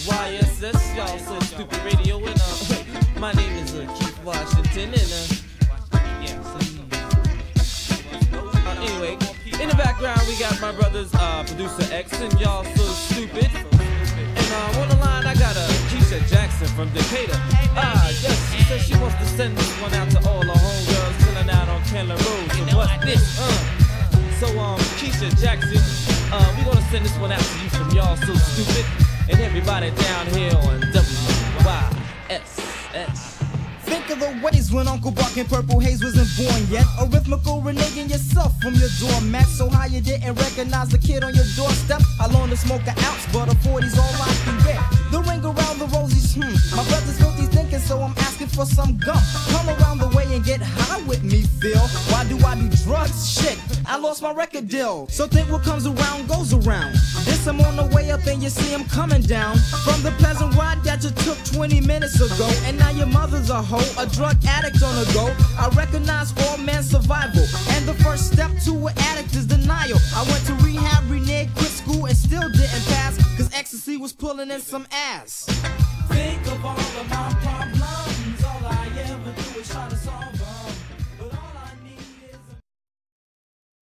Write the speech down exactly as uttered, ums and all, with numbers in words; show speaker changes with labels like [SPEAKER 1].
[SPEAKER 1] Y S S, y'all so stupid radio, and uh, my name is uh, Keith Washington, and uh, yeah, so, uh, anyway, in the background we got my brothers, uh, producer X, and y'all so stupid, and uh, on the line I got uh, Keisha Jackson from Decatur. Ah, yes, she says she wants to send this one out to all the homegirls chilling out on Candler Road. So what's this? Uh. So um, Keisha Jackson, uh, we gonna send this one out to you from y'all so stupid, and everybody down here on W Y S S.
[SPEAKER 2] Think of the ways when Uncle Buck and Purple Haze wasn't born yet. A rhythmical reneging yourself from your doormat. So how you didn't recognize the kid on your doorstep? I loaned the smoke an ounce, but a forty's all I can get. The ring around the rosies, hmm. My brother's filthy thinking, so I'm asking for some gum. Come around the way and get high with me, Phil. Why do I do drugs? Shit, I lost my record deal. So think what comes around goes around. This I'm on the way up and you see I'm coming down. From the pleasant ride that you took twenty minutes ago. And now your mother's a hoe, a drug addict on the go. I recognize all man's survival. And the first step to an addict is denial. I went to rehab, reneged, quit school and still didn't pass. Cause ecstasy was pulling in some ass.
[SPEAKER 3] Think of all of my problems.